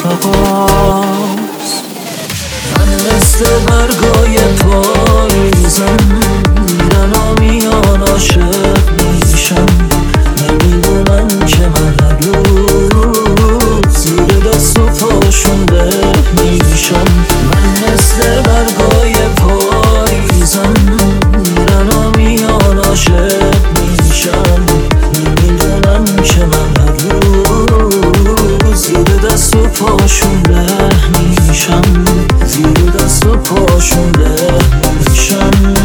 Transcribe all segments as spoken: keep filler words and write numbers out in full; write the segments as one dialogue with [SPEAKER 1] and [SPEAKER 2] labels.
[SPEAKER 1] آغاز. من مثل برگای پاییزم، میرن و میان عاشق میشم. نمیدونن که من هر روز زیر دست و پاشون به میشم. من مثل برگای پاییزم، میرن و میان عاشق میشم. نمیدونن که من هر روز زیر دست و پاشون به میشم. زیر دست و پاشون به میشم.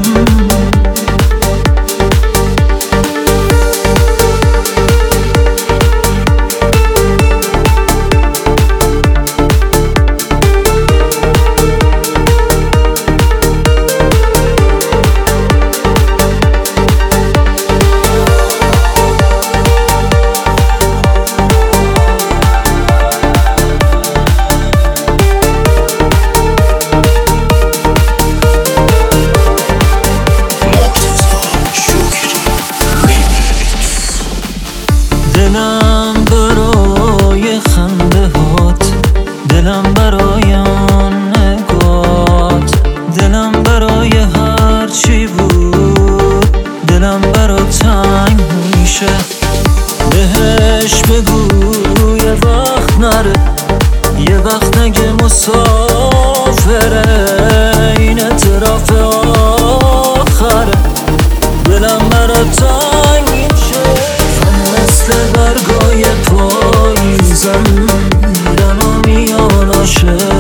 [SPEAKER 1] دلم برای خنده هات، دلم برای آن نگات، دلم برای هر چی بود، دلم برا تنگ میشه. بهش بگو یه وقت نره، یه وقت نگه مسافره. این اعتراف آخره، دلم برا تنگ میشه. مثل برگای پاییزم، میرن و میان عاشق